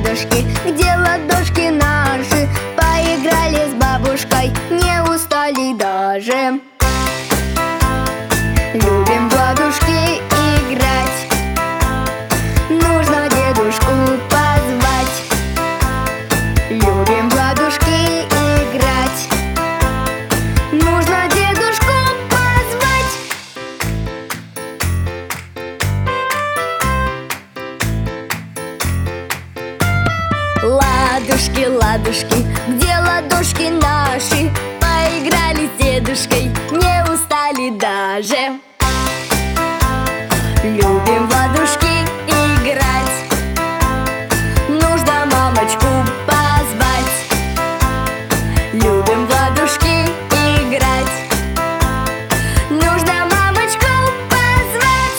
ладошки, где ладошки наши? Поиграли с бабушкой, не устали даже. Любим в ладушки играть, нужно дедушку позвать. Любим в ладушки играть, нужно дедушку позвать. Ладушки, ладушки, где ладошки наши? Поиграли с дедушкой, не устали даже. Любим в ладушки играть, нужно мамочку позвать. Любим в ладушки играть, нужно мамочку позвать.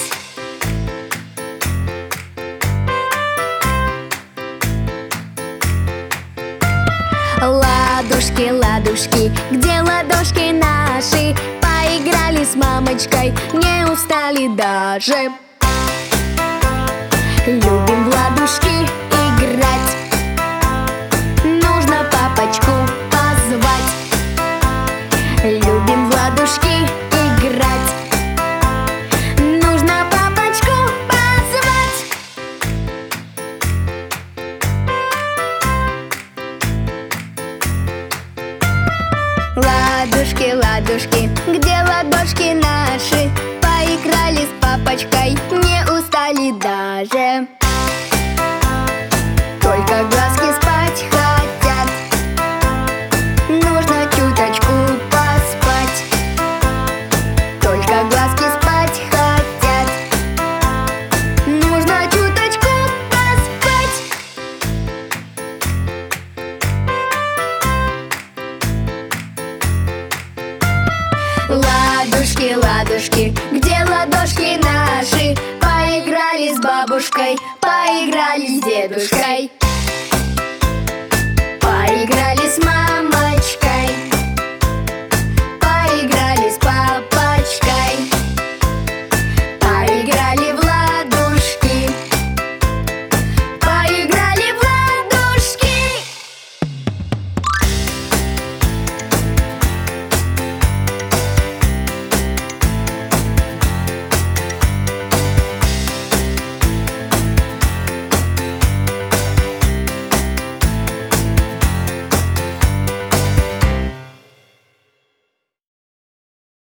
Ладушки, ладушки, где ладошки наши? Поиграли с мамочкой, не устали даже. Любим в ладушки играть, нужно папочку позвать. Любим в ладушки играть, нужно папочку позвать. Ладушки, ладушки, где ладошки наши? Поиграли с папочкой, не устали даже. Только глазки спать хотят, нужно чуточку поспать. Только глазки спать хотят, нужно чуточку поспать. Ладушки, ладушки, где ладошки наши? Поиграли с бабушкой, поиграли с дедушкой, поиграли с мамой.